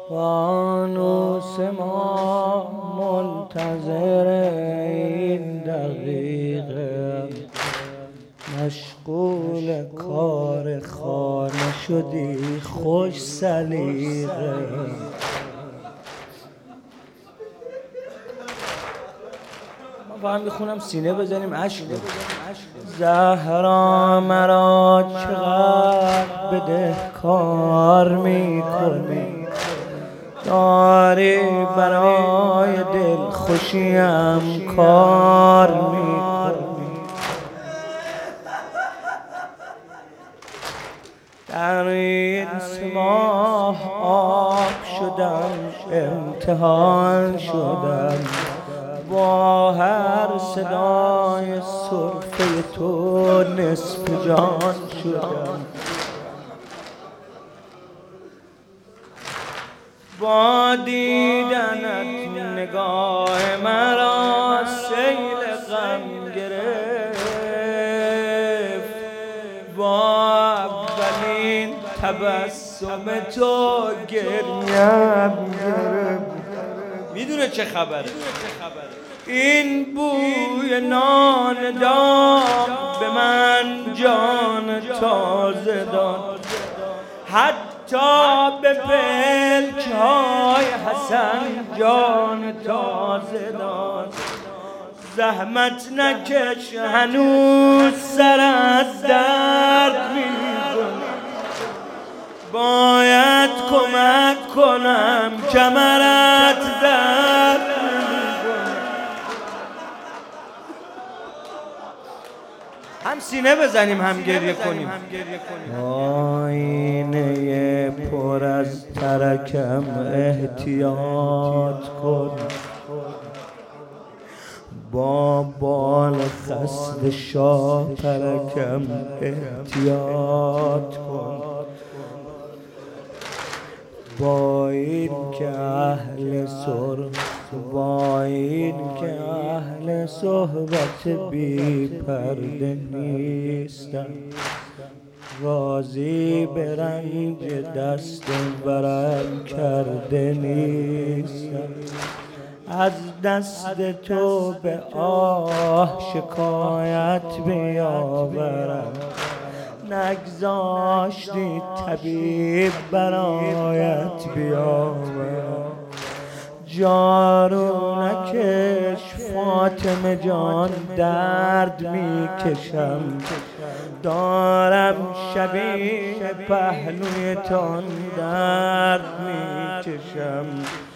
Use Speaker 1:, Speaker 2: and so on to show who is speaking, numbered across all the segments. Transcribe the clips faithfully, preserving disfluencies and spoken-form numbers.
Speaker 1: فانوس ما منتظر این دقیقه، مشغول کار خانه شدی خوش سلیقه. من فقط میخونم سینه بزنیم عشق بزنیم. زهرا مرا چقدر بدهکار میکنی، داری برای دل خوشیم کار میکنی. در این سه ماه آب شدم، امتحان شدم، با هر صدای سرفه تو نصف جان شدم. با دیدنت نگاه مرا سیل غم گرفت، با اولین تبسم تو گریم گرفت. میدونه چه خبره؟ این بوی نان دام به من جان تازه داد، حتی به پلک‌های حسن جان تازه داد. زحمت نکش هنوز سر از درد می‌کنم، باید کمک کنم کمرت درد می‌کنم. هم سینه بزنیم هم گریه کنیم. آینه پر از ترکم احتیاط کن، با بال خسته شاپرکم احتیاط کن. با این که اهل سرخ، با این که اهل صحبت بی پرده نیستم، راضی به رنج دست برم کرده نیستم. از دست تو به آه شکایت بیاورم، نگذاشتی طبیب برایت بیاورم. جارو نکش فاطمه جان درد میکشم، دارم شبیه پهلویتان درد میکشم.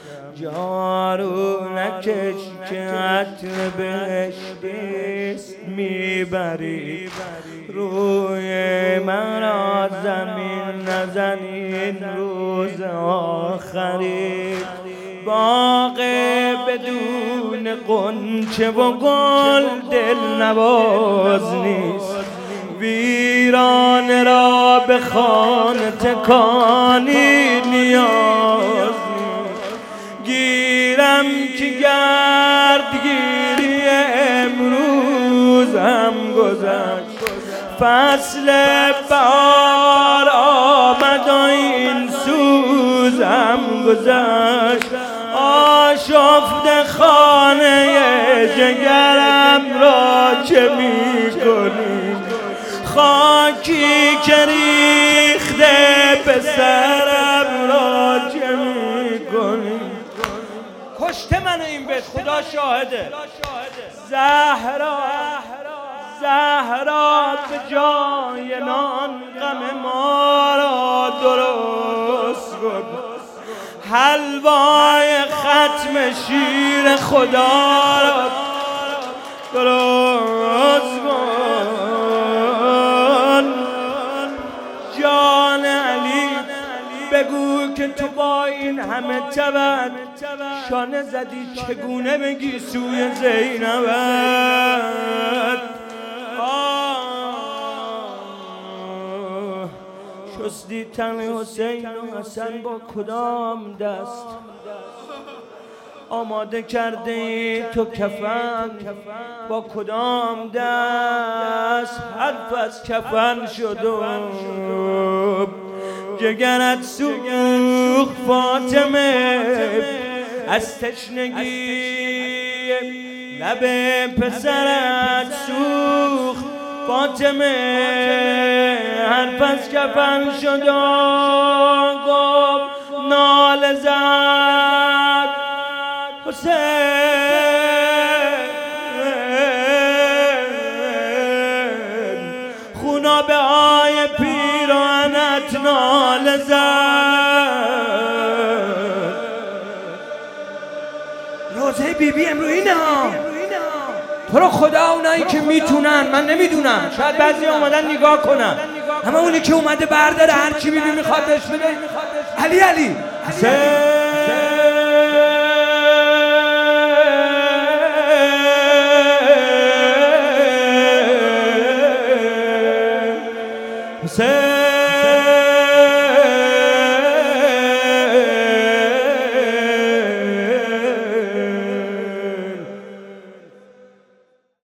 Speaker 1: جارو نکش که عطر بهشتیست میبری، روی مرا زمین نزنین روز آخری. باغ بدون غنچه و گل دل نواز نیست، ویرانه را به خانه تکانی نیاز نیست. گیرم که گردگیری امروز هم گذشت، فصل بهار آمد و این سوز هم گذشت. آشفته خانه جگرم را چه می کنی، خاکی که ریخته به سرم را چه می کنی. کشته من این بیت، خدا شاهده. زهرا زهرا به جای نان غم ما را درست کن، حلوای ختم شیر خدا را درست کن. جان علی بگو که تو با این همه تبت شانه زدی، چگونه بگی سوی زینبت. شستی تن حسین و حسن با کدام دست، آماده کرده ای تو کفن با کدام دست. حرف از کفن شد و جگرت سوی سوخت فاطمه از تشنگی لب پسرت سوخت فاطمه حرف از کفن شد و گفت ناله زد حسین خونابه های پیرانت ناله زد روزه بی بی امرو اینه ها تو رو خدا اونایی که میتونن من نمیدونم شاید بعضی اومدن نگاه کنن اما اونی که اومده برداره هر چی بی بی میخواد بهش بده علی علی